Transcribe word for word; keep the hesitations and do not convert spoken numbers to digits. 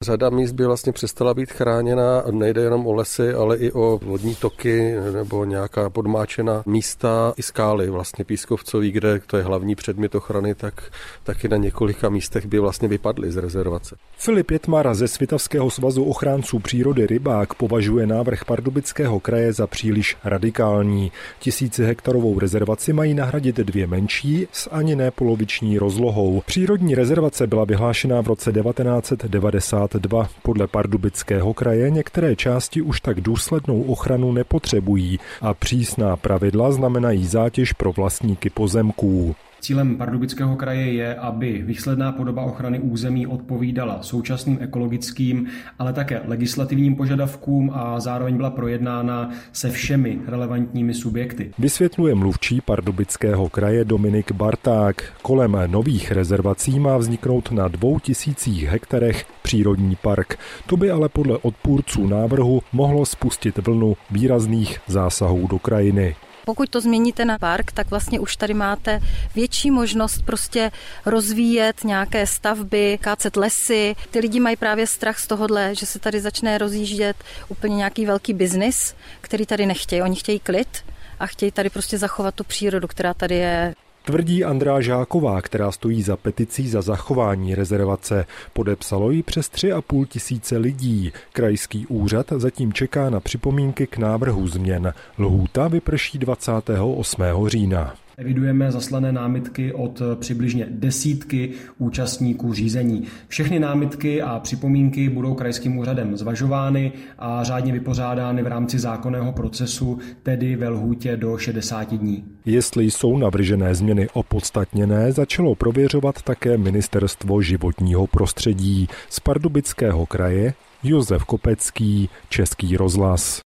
Řada míst by vlastně přestala být chráněna, nejde jenom o lesy, ale i o vodní toky nebo nějaká podmáčená místa i skály, vlastně pískovcoví, kde to je hlavní předmět ochrany, tak taky na několika místech by vlastně vypadly z rezervace. Filip Jetmar ze Svitavského svazu ochránců přírody Rybák považuje návrh Pardubického kraje za příliš radikální. Tisíci hektarovou rezervaci mají nahradit dvě menší s ani ne poloviční rozlohou. Přírodní rezervace byla vyhlášena v roce devatenáct set devadesát dva. Podle Pardubického kraje některé části už tak důslednou ochranu nepotřebují a přísná pravidla znamenají zátěž pro vlastníky pozemků. Cílem Pardubického kraje je, aby výsledná podoba ochrany území odpovídala současným ekologickým, ale také legislativním požadavkům a zároveň byla projednána se všemi relevantními subjekty. Vysvětluje mluvčí Pardubického kraje Dominik Barták. Kolem nových rezervací má vzniknout na dvou tisících hektarech přírodní park. To by ale podle odpůrců návrhu mohlo spustit vlnu výrazných zásahů do krajiny. Pokud to změníte na park, tak vlastně už tady máte větší možnost prostě rozvíjet nějaké stavby, kácet lesy. Ty lidi mají právě strach z tohohle, že se tady začne rozjíždět úplně nějaký velký biznis, který tady nechtějí. Oni chtějí klid a chtějí tady prostě zachovat tu přírodu, která tady je. Tvrdí Andrá Žáková, která stojí za peticí za zachování rezervace. Podepsalo ji přes tři a půl tisíce lidí. Krajský úřad zatím čeká na připomínky k návrhu změn. Lhůta vyprší dvacátého osmého října. Evidujeme zaslané námitky od přibližně desítky účastníků řízení. Všechny námitky a připomínky budou krajským úřadem zvažovány a řádně vypořádány v rámci zákonného procesu, tedy ve lhůtě do šedesáti dní. Jestli jsou navržené změny opodstatněné, začalo prověřovat také Ministerstvo životního prostředí. Z Pardubického kraje Josef Kopecký, Český rozhlas.